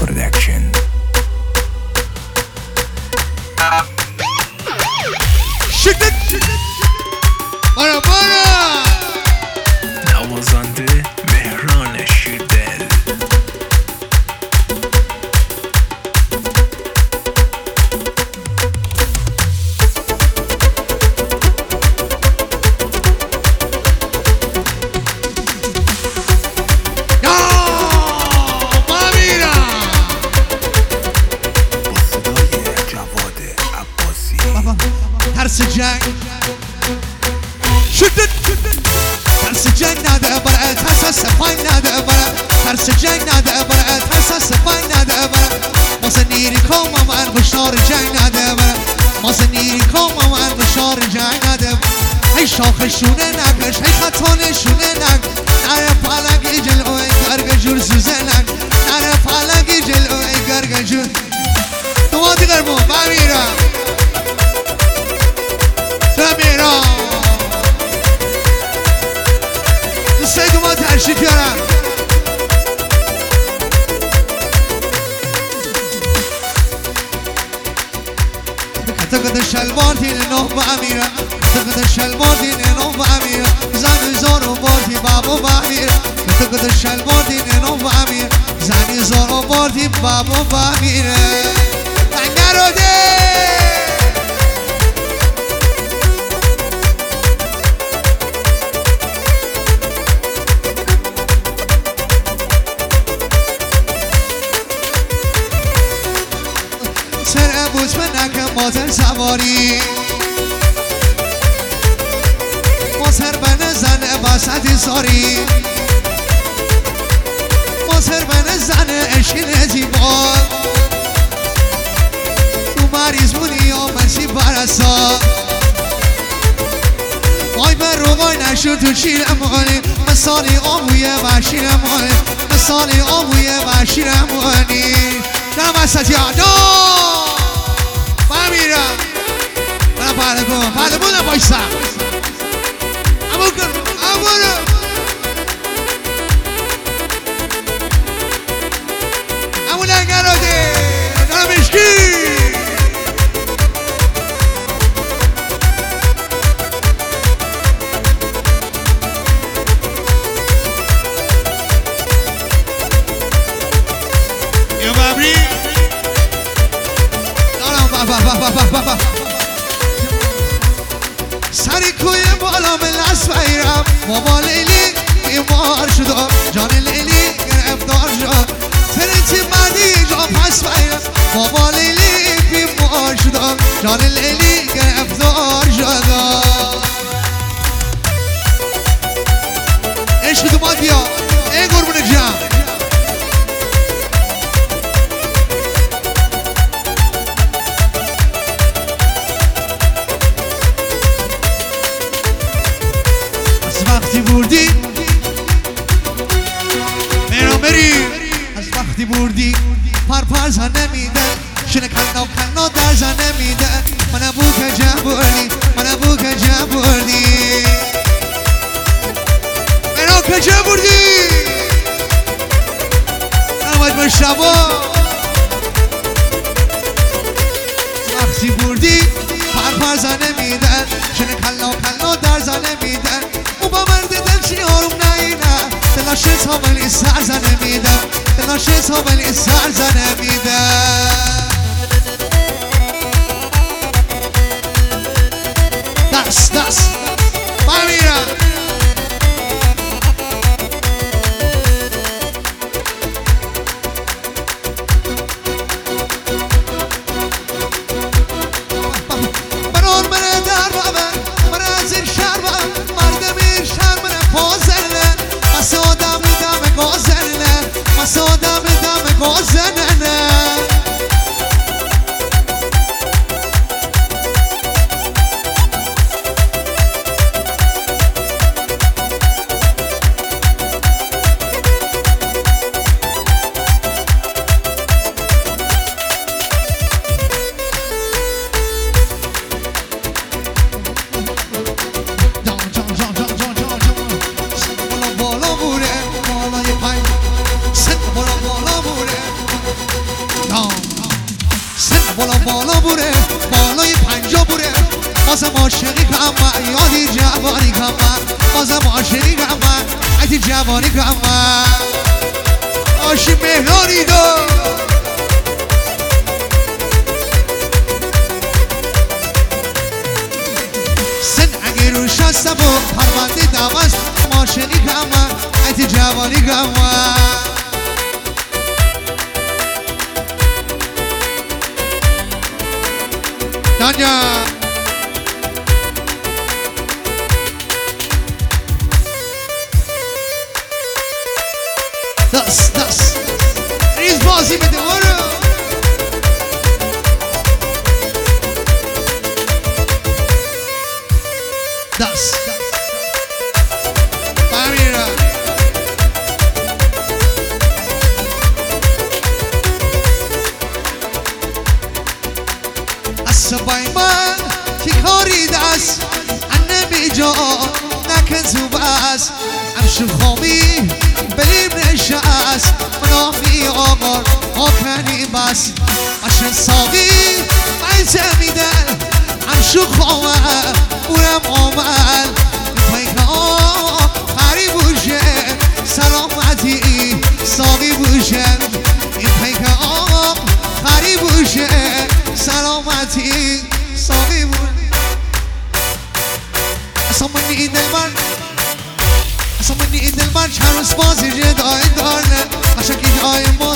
Production. شدت بارا نوازنده مهران شیردل. ترس جنگ شدت ترس جنگ نده برای ترس سفای نده برای ترس جنگ نده برای ترس سفای نده برای ماسه نیری کام من بشار جنگ نده برای ماسه نیری کام من بشار جنگ نده ای شاخشونه نکش ای خطانشونه نک نره پالنگی جلوی گرگ جور سوزه نک نره پالنگی جلوی گرگ جور تو دیگر مو بمیرم میرا دوستایی که ما ترشیف بیارم کتکت شلوار دین نو با امیرا کتکت شلوار دین نو با امیرا زنی زارو باردی بابا با امیرا کتکت شلوار دین نو با امیرا زنی زارو باردی بابا با امیرا تنگرو ده سر بوز من نکن مازن سواری مازر بن زن بسدی ساری مازر بن زن اشکین زیبا تو مریض بودی یا منسی برسا وای بر روای نشو تو شیر امانی مثالی آبوی وشیر امانی مثالی آبوی وشیر امانی نه وسط یادو میرم من پهله بودم بایستم امو کن امو امو لنگراده نمشکی یا ببری سری کوی بالا من لست بگیرم بابا لیلی بیمار شدم جان لیلی گرفتار شد فرنچی مردی جا پس بگیرم بابا لیلی بیمار شدم جان لیلی گرفتار شد عشق تو ما بیا ای قربون جم وقتی بردی میری از وقتی بردی پر زن نمیده شنه کنا در زن نمیده من بو که جه بردی من بو که جه بردی منو که جه بردی نماید مشتبا وقتی بردی پر زن نمیده شنه کنا در زن نمیده با مرد دلشی آروم نینه دلاش تا ولی سر زنه میدم دلاش تا ولی سر زنه میدم دست بمیرم برون منه در بابن منه از این شهر بابن مردمی شهر منه پازرنه مسادم دم گازرنه مسادم دم گازرنه بازم عاشقی کم من یادی جوانی کم من بازم عاشقی کم من ایتی جوانی کم من عاشق مهرانی دو سن اگه روش هستم و پرونده دوست عاشقی کم من ایتی جوانی کم من دانیا دست ریز بازی بده برو دست بمیرم سبای من که کاری دست انمی جا نکن تو بس امشو خامی بلیم نشست منافی آقار آکنی بس اشن ساقی بیت میدن امشو خامه بورم آمد پیک آقا خری بوشه سلامتی ساقی بوشه این پیک آقا خری بوشه سلامتی ساقی بود اصلا منی این دل من اصلا منی این دل من چند روز بازی جدای دارنه قشنگی جای ما